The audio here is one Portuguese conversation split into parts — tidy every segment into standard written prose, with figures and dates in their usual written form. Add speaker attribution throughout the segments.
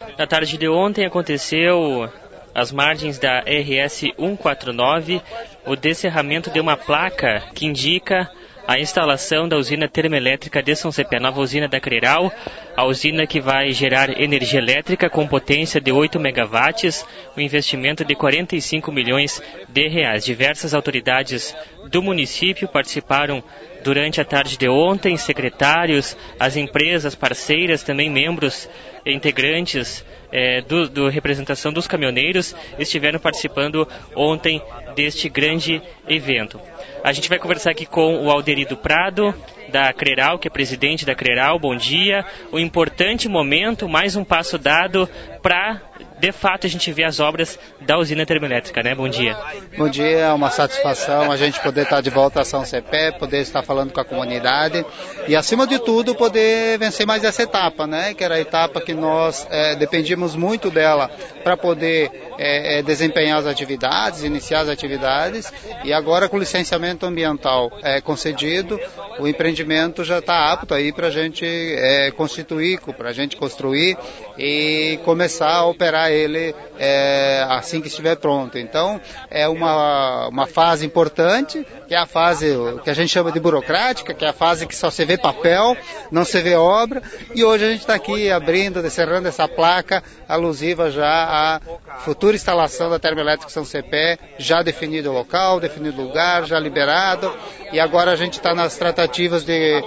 Speaker 1: Na tarde de ontem aconteceu, às margens da RS 149, o descerramento de uma placa que indica a instalação da usina termoelétrica de São Cepé, nova usina da Creral, a usina que vai gerar energia elétrica com potência de 8 megawatts, um investimento de 45 milhões de reais. Diversas autoridades do município participaram durante a tarde de ontem, secretários, as empresas parceiras, também membros integrantes do representação dos caminhoneiros estiveram participando ontem deste grande evento. A gente vai conversar aqui com o Alderido Prado, da Creral, que é presidente da Creral. Bom dia. Um importante momento, mais um passo dado para, de fato, a gente ver as obras da usina termoelétrica, né? Bom dia.
Speaker 2: Bom dia, é uma satisfação a gente poder estar de volta a São Cepé, poder estar falando com a comunidade e, acima de tudo, poder vencer mais essa etapa, né? Que era a etapa que nós dependíamos muito dela para poder desempenhar as atividades, iniciar as atividades, e agora com o licenciamento ambiental concedido, o empreendimento já está apto aí para a gente constituir, para a gente construir e começar a operar ele assim que estiver pronto. Então, é uma fase importante, que é a fase que a gente chama de burocrática, que é a fase que só se vê papel, não se vê obra, e hoje a gente está aqui abrindo, descerrando essa placa alusiva já à futura instalação da termoelétrica São Cepé, já definido o local, definido o lugar, já liberado, e agora a gente está nas tratativas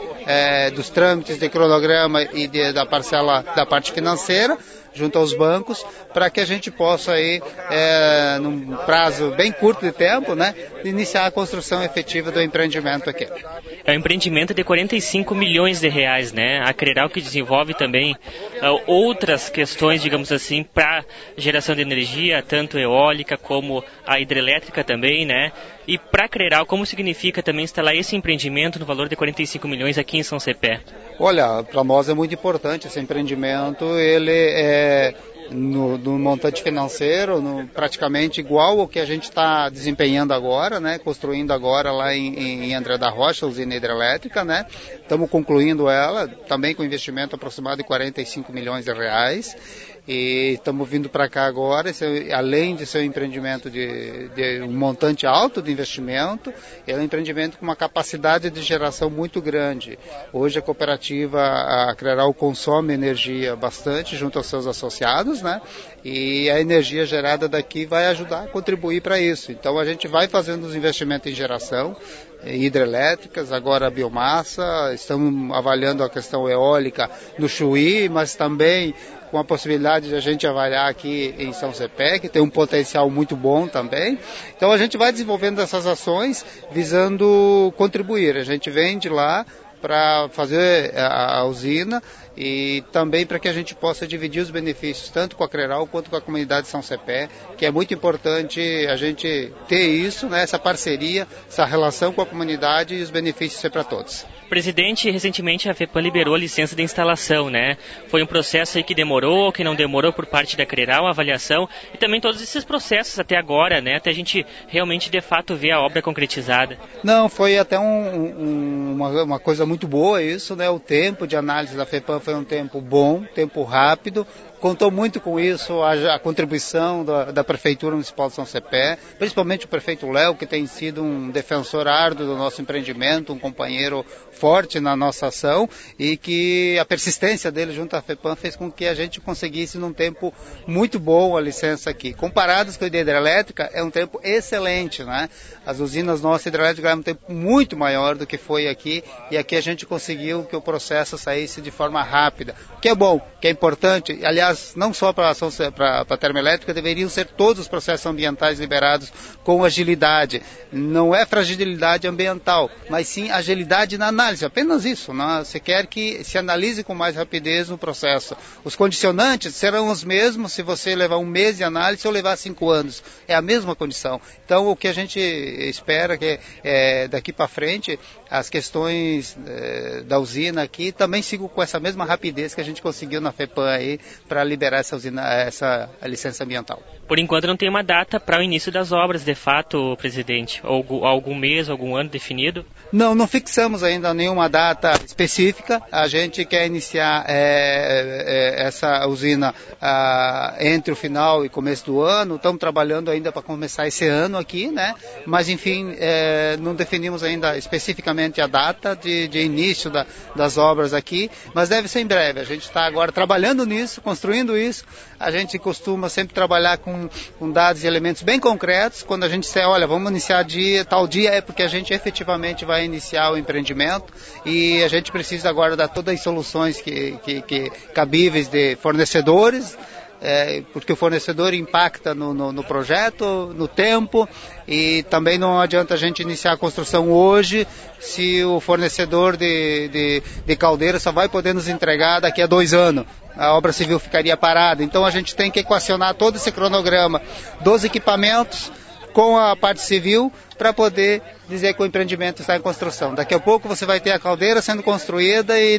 Speaker 2: dos trâmites de cronograma e da parcela da parte financeira, junto aos bancos, para que a gente possa aí, num prazo bem curto de tempo, né, iniciar a construção efetiva do empreendimento aqui.
Speaker 1: É um empreendimento de 45 milhões de reais, né? A Creral que desenvolve também outras questões, digamos assim, para geração de energia, tanto eólica como a hidrelétrica também, né? E para a Creral, como significa também instalar esse empreendimento no valor de 45 milhões aqui em São Cepé?
Speaker 2: Olha, para nós é muito importante esse empreendimento, ele é no montante financeiro, praticamente igual ao que a gente está desempenhando agora, né, construindo agora lá em André da Rocha, usina hidrelétrica, né, estamos concluindo ela, também com investimento aproximado de 45 milhões de reais, e estamos vindo para cá agora, além de ser um empreendimento de um montante alto de investimento, é um empreendimento com uma capacidade de geração muito grande. Hoje a cooperativa, a Creral, consome energia bastante junto aos seus associados, né? E a energia gerada daqui vai ajudar a contribuir para isso. Então a gente vai fazendo os investimentos em geração, hidrelétricas, agora a biomassa, estamos avaliando a questão eólica no Chuí, mas também com a possibilidade de a gente avaliar aqui em São Cepé, que tem um potencial muito bom também. Então a gente vai desenvolvendo essas ações visando contribuir. A gente vem de lá para fazer a usina e também para que a gente possa dividir os benefícios tanto com a Creral quanto com a comunidade de São Cepé, que é muito importante a gente ter isso, né, essa parceria, essa relação com a comunidade e os benefícios ser para todos.
Speaker 1: Presidente, recentemente a FEPAM liberou a licença de instalação, né? Foi um processo aí que demorou, que não demorou por parte da Creral, a avaliação, e também todos esses processos até agora, né? Até a gente realmente, de fato, ver a obra concretizada.
Speaker 2: Não, foi até uma coisa muito boa isso, né? O tempo de análise da FEPAM foi um tempo bom, tempo rápido. Contou muito com isso a contribuição da Prefeitura Municipal de São Cepé, principalmente o prefeito Léo, que tem sido um defensor árduo do nosso empreendimento, um companheiro forte na nossa ação, e que a persistência dele junto à FEPAM fez com que a gente conseguisse num tempo muito bom a licença aqui. Comparados com a hidrelétrica, é um tempo excelente, né? As usinas nossas hidrelétricas é um tempo muito maior do que foi aqui, e aqui a gente conseguiu que o processo saísse de forma rápida, o que é bom, que é importante. Aliás, não só para a termoelétrica, deveriam ser todos os processos ambientais liberados com agilidade. Não é fragilidade ambiental, mas sim agilidade na análise, apenas isso. Né? Você quer que se analise com mais rapidez no processo. Os condicionantes serão os mesmos se você levar um mês de análise ou levar 5 anos. É a mesma condição. Então, o que a gente espera que daqui para frente, as questões da usina aqui também sigam com essa mesma rapidez que a gente conseguiu na FEPAM aí, para liberar essa licença ambiental.
Speaker 1: Por enquanto não tem uma data para o início das obras, de fato, presidente? Algum mês, algum ano definido?
Speaker 2: Não fixamos ainda nenhuma data específica. A gente quer iniciar essa usina entre o final e começo do ano. Estamos trabalhando ainda para começar esse ano aqui, né? Mas, enfim, não definimos ainda especificamente a data de início das obras aqui, mas deve ser em breve. A gente está agora trabalhando nisso, construindo isso. A gente costuma sempre trabalhar com dados e elementos bem concretos. Quando a gente disser, olha, vamos iniciar tal dia, é porque a gente efetivamente vai iniciar o empreendimento e a gente precisa agora dar todas as soluções cabíveis de fornecedores, porque o fornecedor impacta no projeto, no tempo, e também não adianta a gente iniciar a construção hoje se o fornecedor de caldeira só vai poder nos entregar daqui a 2 anos. A obra civil ficaria parada. Então a gente tem que equacionar todo esse cronograma dos equipamentos com a parte civil para poder dizer que o empreendimento está em construção. Daqui a pouco você vai ter a caldeira sendo construída e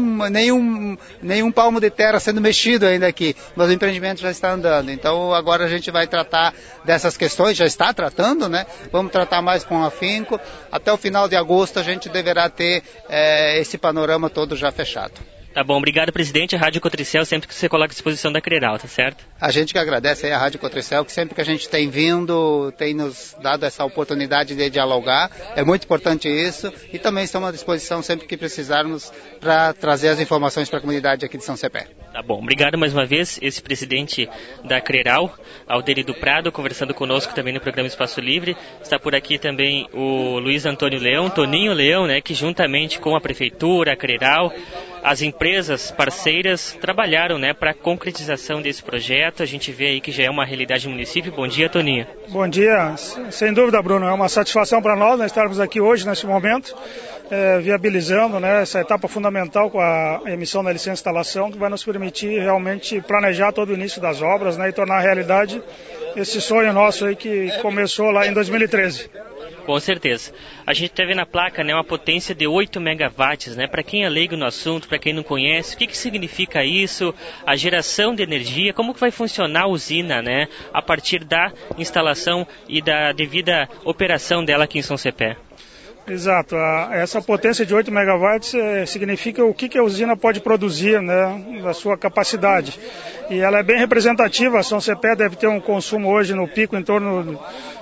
Speaker 2: nenhum palmo de terra sendo mexido ainda aqui, mas o empreendimento já está andando. Então agora a gente vai tratar dessas questões, já está tratando, né? Vamos tratar mais com afinco. Até o final de agosto a gente deverá ter esse panorama todo já fechado.
Speaker 1: Tá bom, obrigado, presidente. A Rádio Cotricel, sempre que você coloca à disposição da Creral, tá certo?
Speaker 2: A gente que agradece aí a Rádio Cotricel, que sempre que a gente tem vindo, tem nos dado essa oportunidade de dialogar. É muito importante isso. E também estamos à disposição sempre que precisarmos para trazer as informações para a comunidade aqui de São Cepé.
Speaker 1: Tá bom, obrigado mais uma vez, esse presidente da Creral, Alderi do Prado, conversando conosco também no programa Espaço Livre. Está por aqui também o Luiz Antônio Leão, Toninho Leão, né, que juntamente com a Prefeitura, a Creral, as empresas parceiras trabalharam, né, para a concretização desse projeto. A gente vê aí que já é uma realidade no município. Bom dia, Toninho.
Speaker 3: Bom dia. Sem dúvida, Bruno. É uma satisfação para nós estarmos aqui hoje, nesse momento, viabilizando, né, essa etapa fundamental com a emissão da licença de instalação, que vai nos permitir realmente planejar todo o início das obras, né, e tornar realidade esse sonho nosso aí que começou lá em 2013.
Speaker 1: Com certeza. A gente teve na placa, né, uma potência de 8 megawatts, né? Para quem é leigo no assunto, para quem não conhece, o que significa isso? A geração de energia, como que vai funcionar a usina, né? A partir da instalação e da devida operação dela aqui em São Cepé.
Speaker 3: Exato. Essa potência de 8 megawatts significa o que a usina pode produzir, né, da sua capacidade. E ela é bem representativa. A São Cepé deve ter um consumo hoje no pico em torno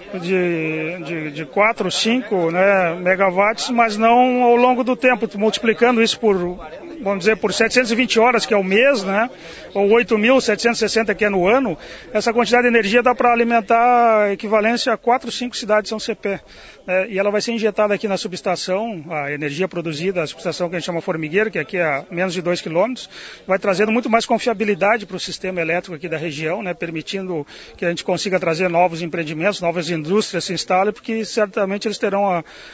Speaker 3: de 4, 5, né, megawatts, mas não ao longo do tempo, multiplicando isso por, vamos dizer, por 720 horas, que é o mês, né, ou 8.760 que é no ano. Essa quantidade de energia dá para alimentar a equivalência a 4, 5 cidades de São Cepé. E ela vai ser injetada aqui na subestação, a energia produzida, a subestação que a gente chama formigueiro, que aqui é a menos de 2 quilômetros, vai trazendo muito mais confiabilidade para o sistema elétrico aqui da região, né, permitindo que a gente consiga trazer novos empreendimentos, novas indústrias se instalem, porque certamente eles terão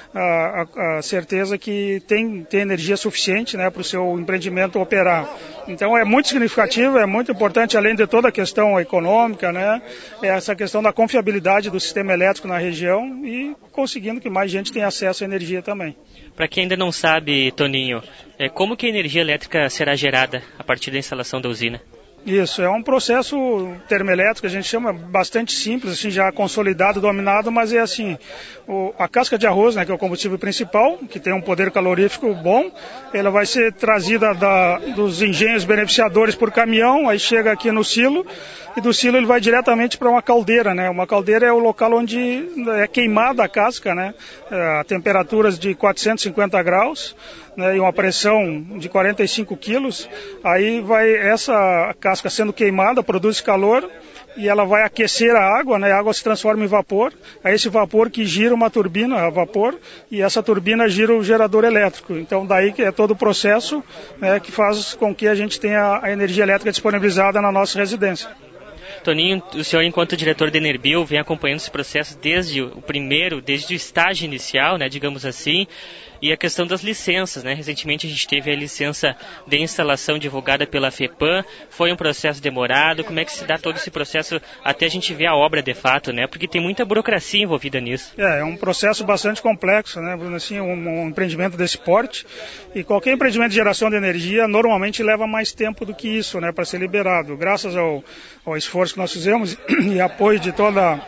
Speaker 3: a certeza que tem energia suficiente, né, para o seu empreendimento operar. Então é muito significativo, é muito importante, além de toda a questão econômica, né, essa questão da confiabilidade do sistema elétrico na região e conseguindo que mais gente tenha acesso à energia também.
Speaker 1: Para quem ainda não sabe, Toninho, como que a energia elétrica será gerada a partir da instalação da usina?
Speaker 3: Isso, é um processo termoelétrico, a gente chama bastante simples, assim, já consolidado, dominado, mas é assim, a casca de arroz, né, que é o combustível principal, que tem um poder calorífico bom, ela vai ser trazida dos engenhos beneficiadores por caminhão, aí chega aqui no silo, e do silo ele vai diretamente para uma caldeira, né? Uma caldeira é o local onde é queimada a casca, né? A temperaturas de 450 graus, né? E uma pressão de 45 quilos. Aí vai essa casca sendo queimada, produz calor e ela vai aquecer a água, né? A água se transforma em vapor. É esse vapor que gira uma turbina a vapor e essa turbina gira o gerador elétrico. Então daí que é todo o processo, né, que faz com que a gente tenha a energia elétrica disponibilizada na nossa residência.
Speaker 1: Toninho, o senhor, enquanto diretor da Enerbil, vem acompanhando esse processo desde o estágio inicial, né, digamos assim, e a questão das licenças, né? Recentemente a gente teve a licença de instalação divulgada pela FEPAM, foi um processo demorado. Como é que se dá todo esse processo até a gente ver a obra de fato, né? Porque tem muita burocracia envolvida nisso.
Speaker 3: É um processo bastante complexo, né, Bruno? Assim, um empreendimento desse porte, e qualquer empreendimento de geração de energia normalmente leva mais tempo do que isso, né, para ser liberado. Graças ao esforço que nós fizemos e apoio de toda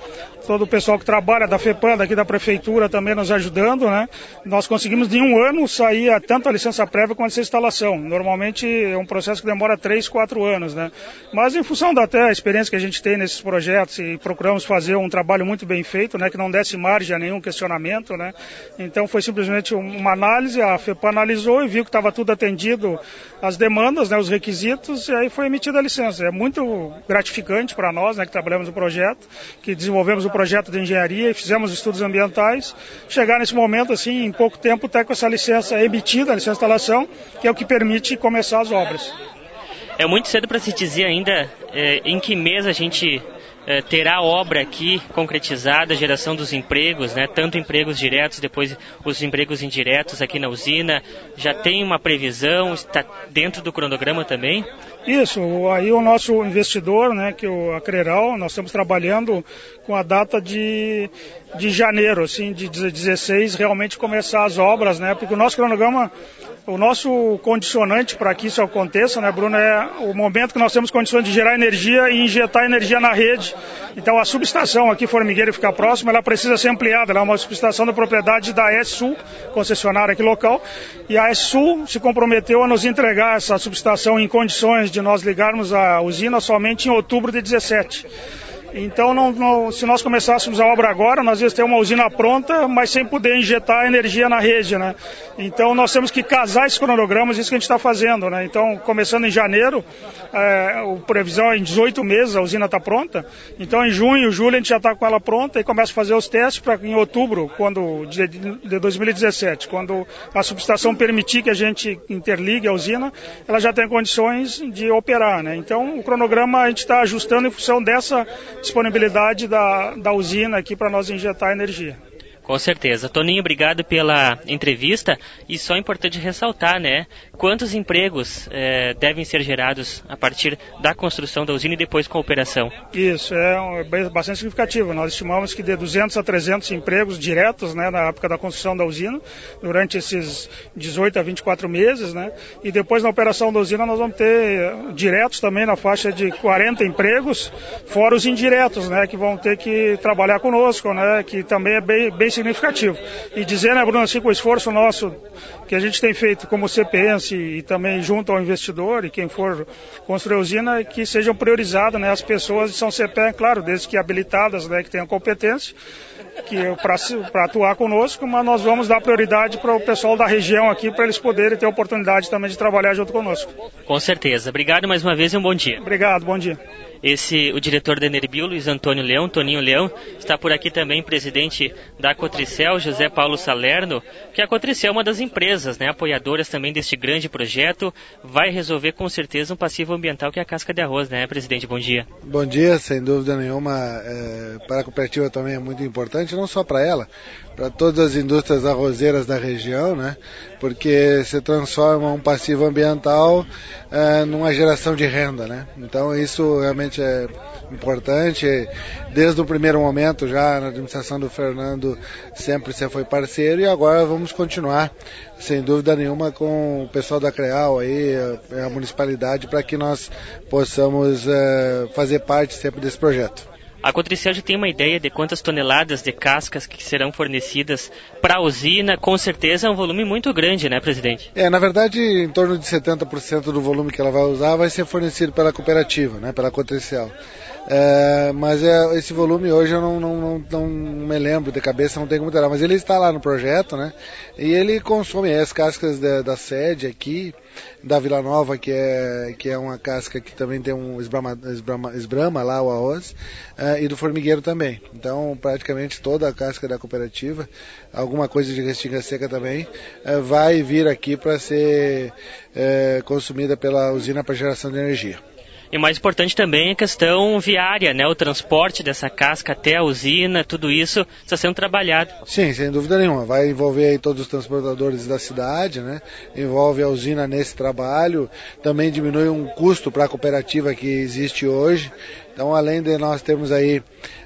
Speaker 3: todo o pessoal que trabalha da FEPAM, daqui da Prefeitura também nos ajudando, né? Nós conseguimos em um ano sair tanto a licença prévia quanto a instalação. Normalmente é um processo que demora 3, 4 anos, né? Mas em função da até a experiência que a gente tem nesses projetos e procuramos fazer um trabalho muito bem feito, né? Que não desse margem a nenhum questionamento, né? Então foi simplesmente uma análise, a FEPAM analisou e viu que estava tudo atendido às demandas, né? Os requisitos, e aí foi emitida a licença. É muito gratificante para nós, né? Que trabalhamos no projeto, que desenvolvemos o projeto de engenharia e fizemos estudos ambientais, chegar nesse momento, assim, em pouco tempo, até com essa licença emitida, a licença de instalação, que é o que permite começar as obras.
Speaker 1: É muito cedo para se dizer ainda em que mês a gente terá a obra aqui concretizada, a geração dos empregos, né? Tanto empregos diretos, depois os empregos indiretos aqui na usina. Já tem uma previsão, está dentro do cronograma também?
Speaker 3: Isso, aí o nosso investidor, né, que é a Creral, nós estamos trabalhando com a data de janeiro, assim, de 16, realmente começar as obras, né, porque o nosso cronograma, o nosso condicionante para que isso aconteça, né, Bruno, é o momento que nós temos condições de gerar energia e injetar energia na rede. Então a subestação aqui, Formigueiro, ficar próxima, ela precisa ser ampliada, ela é uma subestação da propriedade da AES Sul, concessionária aqui local, e a AES Sul se comprometeu a nos entregar essa subestação em condições de nós ligarmos a usina somente em outubro de 17. Então, se nós começássemos a obra agora, nós íamos ter uma usina pronta, mas sem poder injetar energia na rede, né? Então, nós temos que casar esses cronogramas, isso que a gente está fazendo, né? Então, começando em janeiro, a previsão é em 18 meses a usina está pronta. Então, em junho, julho, a gente já está com ela pronta e começa a fazer os testes para em outubro, de 2017, quando a subestação permitir que a gente interligue a usina, ela já tem condições de operar, né? Então, o cronograma a gente está ajustando em função dessa disponibilidade da usina aqui para nós injetar energia.
Speaker 1: Com certeza. Toninho, obrigado pela entrevista. E só é importante ressaltar, né? Quantos empregos devem ser gerados a partir da construção da usina e depois com a operação?
Speaker 3: Isso, é bastante significativo. Nós estimamos que de 200 a 300 empregos diretos, né, na época da construção da usina, durante esses 18 a 24 meses, né? E depois na operação da usina nós vamos ter diretos também na faixa de 40 empregos, fora os indiretos, né, que vão ter que trabalhar conosco, né, que também é bem significativo. E dizer, né, Bruno, assim, com o esforço nosso que a gente tem feito como CPense e também junto ao investidor e quem for construir a usina, que sejam priorizadas, né, as pessoas de São Cepé, claro, desde que habilitadas, né, que tenham competência para atuar conosco, mas nós vamos dar prioridade para o pessoal da região aqui, para eles poderem ter a oportunidade também de trabalhar junto conosco.
Speaker 1: Com certeza. Obrigado mais uma vez e um bom dia.
Speaker 3: Obrigado, bom dia.
Speaker 1: O diretor da Enerbio, Luiz Antônio Leão, Toninho Leão, está por aqui também presidente da Cotricel, José Paulo Salerno, que a Cotricel é uma das empresas, né, apoiadoras também deste grande projeto, vai resolver com certeza um passivo ambiental que é a casca de arroz, né, presidente? Bom dia.
Speaker 4: Bom dia, sem dúvida nenhuma, para a cooperativa também é muito importante, não só para ela, para todas as indústrias arrozeiras da região, né, porque se transforma um passivo ambiental numa geração de renda, né, então isso realmente é importante. Desde o primeiro momento, já na administração do Fernando, sempre você foi parceiro e agora vamos continuar, sem dúvida nenhuma, com o pessoal da CREAL, aí, a municipalidade, para que nós possamos fazer parte sempre desse projeto.
Speaker 1: A Cotricel já tem uma ideia de quantas toneladas de cascas que serão fornecidas para a usina? Com certeza é um volume muito grande, né, presidente?
Speaker 4: Na verdade, em torno de 70% do volume que ela vai usar vai ser fornecido pela cooperativa, né, pela Cotricel. Mas esse volume hoje eu não me lembro de cabeça, não tenho como detalhar, mas ele está lá no projeto, né? E ele consome as cascas da sede aqui, da Vila Nova, que é uma casca que também tem um esbrama lá, o arroz, e do formigueiro também. Então, praticamente toda a casca da cooperativa, alguma coisa de restinga seca também, vai vir aqui para ser consumida pela usina para geração de energia.
Speaker 1: E o mais importante também é a questão viária, né? O transporte dessa casca até a usina, tudo isso está sendo trabalhado.
Speaker 4: Sim, sem dúvida nenhuma. Vai envolver aí todos os transportadores da cidade, né? Envolve a usina nesse trabalho. Também diminui um custo para a cooperativa que existe hoje. Então, além de nós termos aí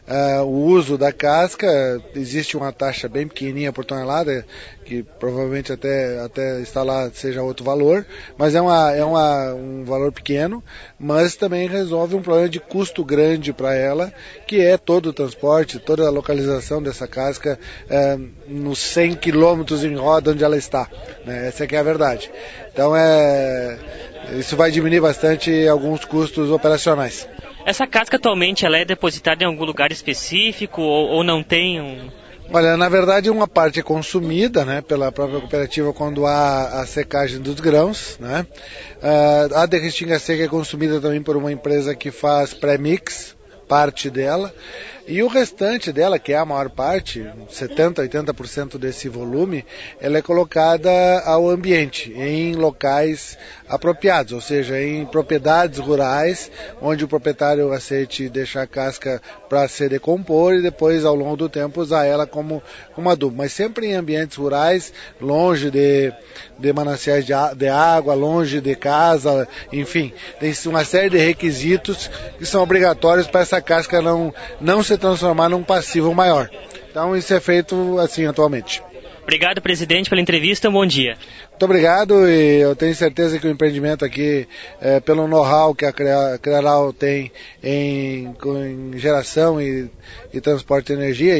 Speaker 4: o uso da casca, existe uma taxa bem pequenininha por tonelada, que provavelmente até instalar seja outro valor, mas é um valor pequeno, mas também resolve um problema de custo grande para ela, que é todo o transporte, toda a localização dessa casca nos 100 quilômetros em roda onde ela está, né? Essa é que é a verdade. Então isso vai diminuir bastante alguns custos operacionais.
Speaker 1: Essa casca atualmente ela é depositada em algum lugar específico ou não tem
Speaker 4: Olha, na verdade uma parte é consumida, né, pela própria cooperativa quando há a secagem dos grãos, né? A de restinga seca é consumida também por uma empresa que faz pré-mix, parte dela, e o restante dela, que é a maior parte, 70%, 80% desse volume, ela é colocada ao ambiente, em locais apropriados, ou seja, em propriedades rurais, onde o proprietário aceite deixar a casca para se decompor e depois, ao longo do tempo, usar ela como adubo. Mas sempre em ambientes rurais, longe de mananciais de água, longe de casa, enfim, tem uma série de requisitos que são obrigatórios para essa casca não se transformar num passivo maior. Então isso é feito assim atualmente.
Speaker 1: Obrigado, presidente, pela entrevista. Um bom dia.
Speaker 4: Muito obrigado, e eu tenho certeza que o empreendimento aqui, pelo know-how que a Crearal tem em geração e transporte de energia,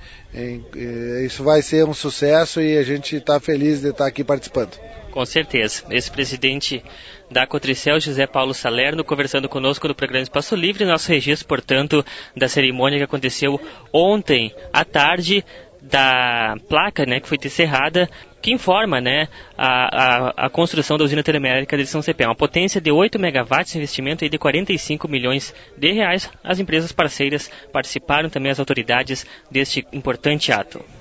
Speaker 4: isso vai ser um sucesso e a gente está feliz de estar aqui participando.
Speaker 1: Com certeza. Esse presidente da Cotricel, José Paulo Salerno, conversando conosco no programa Espaço Livre, nosso registro, portanto, da cerimônia que aconteceu ontem à tarde, da placa, né, que foi encerrada, que informa, né, a construção da usina termoelétrica de São Cepé. Uma potência de 8 megawatts, investimento aí de 45 milhões de reais. As empresas parceiras participaram, também as autoridades deste importante ato.